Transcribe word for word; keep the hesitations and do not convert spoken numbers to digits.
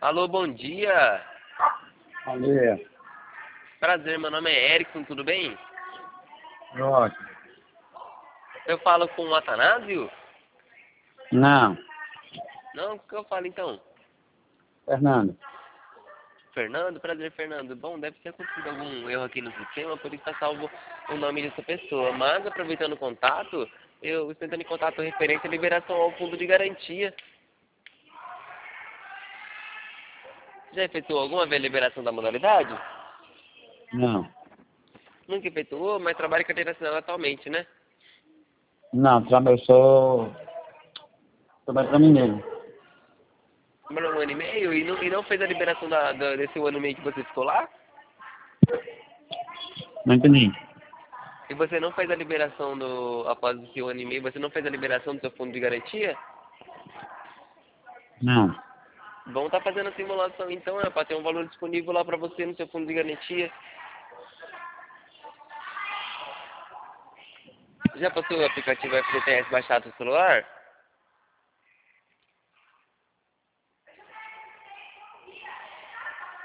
Alô, bom dia. Bom dia. Prazer, meu nome é Erickson, tudo bem? Ótimo. Eu falo com o Atanásio? Não. Não, o que eu falo então? Fernando. Fernando? Prazer, Fernando. Bom, deve ter acontecido algum erro aqui no sistema, por isso está salvo o nome dessa pessoa. Mas, aproveitando o contato, eu estou entrando em contato referente à liberação ao fundo de garantia. Já efetuou alguma vez a liberação da modalidade? Não. Nunca efetuou, mas trabalha em carteira assinada atualmente, né? Não, tra- eu sou... Sou mais mineiro. Trabalhou um ano e meio e não, e não fez a liberação da, da, desse um ano e meio que você ficou lá? Não entendi. E você não fez a liberação do... após esse um ano e meio, você não fez a liberação do seu fundo de garantia? Não. Vamos estar fazendo a simulação então, é para ter um valor disponível lá para você no seu fundo de garantia. Já passou o aplicativo F G T S baixado no celular?